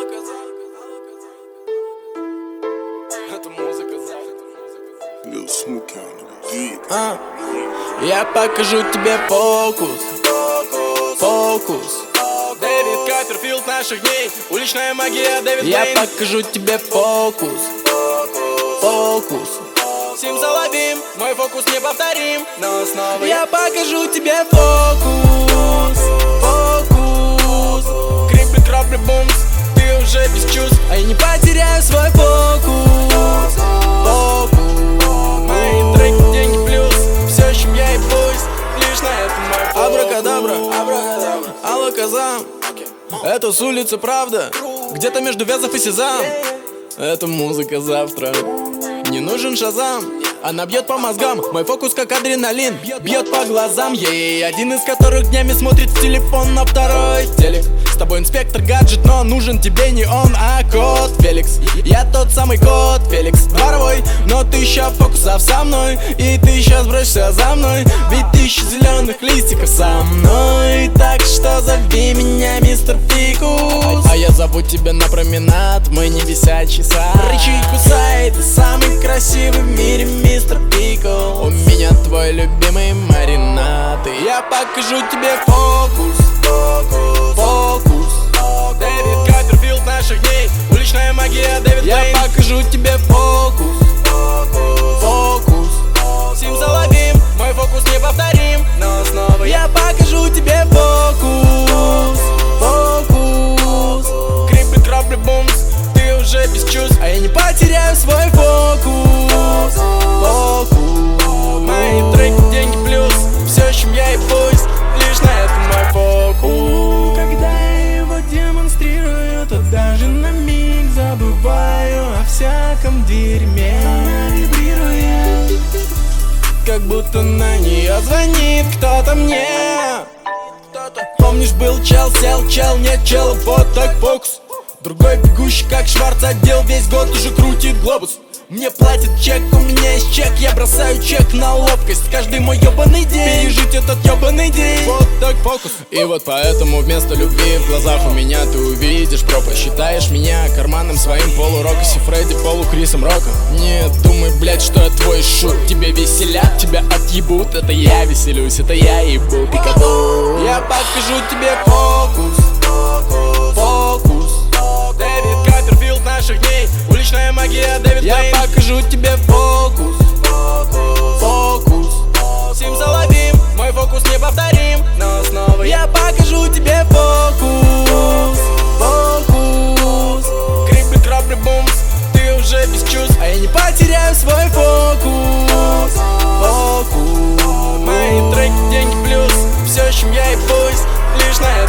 Это музыка Я покажу тебе фокус. Дэвид Копперфилд наших дней. Уличная магия Дэвид Я Блейн. покажу тебе фокус. Симсалабим, мой фокус неповторим, но снова Я покажу тебе фокус. Крипли, крапли, бумс, ты уже без чувств. А я не потеряю свой фокус. Мои треки, деньги плюс. Все, с чем я и пусть, лишь на этом мой фокус. Абракадабра, алаказам. Это с улицы правда, где-то между Вязов и Сезам. Это музыка завтра. Не нужен Шазам, она бьет по мозгам. Мой фокус как адреналин, бьет по глазам. Ей один из которых днями смотрит в телефон, на второй телек. С тобой инспектор гаджет, но нужен тебе не он, а кот Феликс. Я тот самый кот Феликс, дворовой, но тысяча фокусов со мной. И ты сейчас бросишься за мной, ведь тысяча зеленых листиков со мной. Так что зови меня мистер Фикус. А я зову тебя на променад, мы не висячий сад. Рычи и кусай, ты самый красивый в мире мистер Пикл. У меня твой любимый маринад, и я покажу тебе фокус. Дэвид Копперфилд наших дней. Уличная магия Дэвид Я Блейн. покажу тебе фокус. Симсалабим, мой фокус неповторим, но снова Я покажу тебе фокус. Крипли, крапли, бумс, ты уже без чувств. А я не потеряю свой фокус. Мои треки, деньги плюс. Все, с чем я и пусть, лишь на этом мой фокус. Когда я его демонстрирую, то даже на миг забываю о всяком дерьме. Она вибрирует, как будто на нее звонит кто-то мне. Помнишь, был чел, сел чел, нет чел, вот так фокус. Другой бегущий, как Шварц, отдел весь год уже крутит глобус. Мне платят чек, у меня есть чек, я бросаю чек на ловкость. Каждый мой ебаный день, пережить этот ебаный день. Вот так фокус. И вот поэтому вместо любви в глазах у меня ты увидишь пропасть. Считаешь меня карманом своим полурокоси Фредди, полукрисом Роком. Не думай, блять, что я твой шут. Тебе веселят, тебя отъебут. Это я веселюсь, это я ебу пикабу. Я покажу тебе фокус. Дэвид Копперфилд наших дней. Уличная магия Дэвид Я Блейн. покажу тебе фокус. Симсалабим, мой фокус неповторим, но снова Я покажу тебе фокус. Крипли, крапли, бумс, ты уже без чувств. А я не потеряю свой фокус. Мои треки, деньги плюс. Все, с чем я и пусть, лишь на